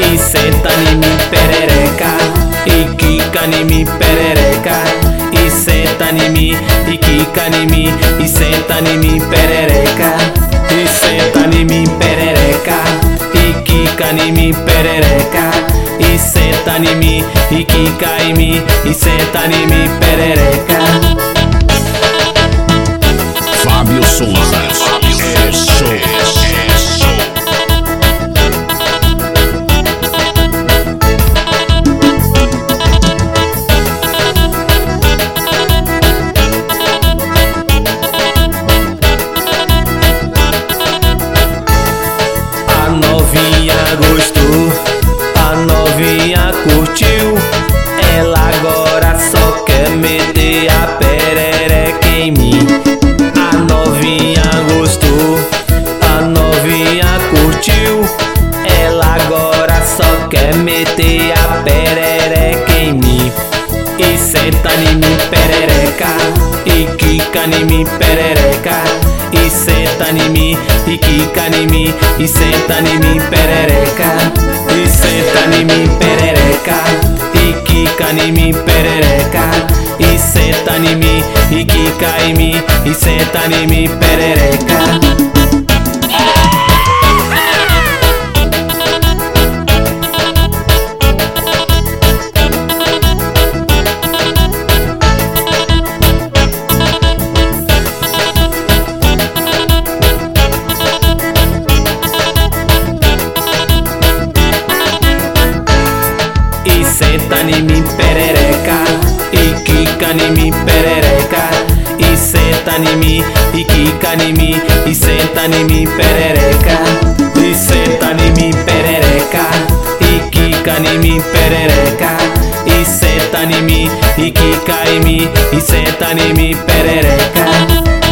e senta em mim perereca, e quica em mim perereca, e senta em mim, e quica em mim, e senta em mim perereca, e senta em mim perereca, e quica em mim perereca, e senta em mim, e quica em mim, e senta em mim perereca. Fábio Souza, é show. A novinha gostou, a novinha curtiu, ela agora só quer meter a perereca em mim. A novinha gostou, a novinha curtiu, ela agora só quer meter a perereca em mim. E senta em mim perereca, e quica em mim perereca, e senta em mim, e quica em mim, e senta em mim perereca, e senta em mim perereca, e quica em mim perereca, e senta em mim, e quica em mim, e senta em mim perereca. E senta em mim perereca, e quica em mim perereca, e senta em mim, e quica em mim, e senta em mim perereca, e senta em mim perereca, e quica em mim perereca, e senta em mim, e quica em mim, e senta em mim perereca.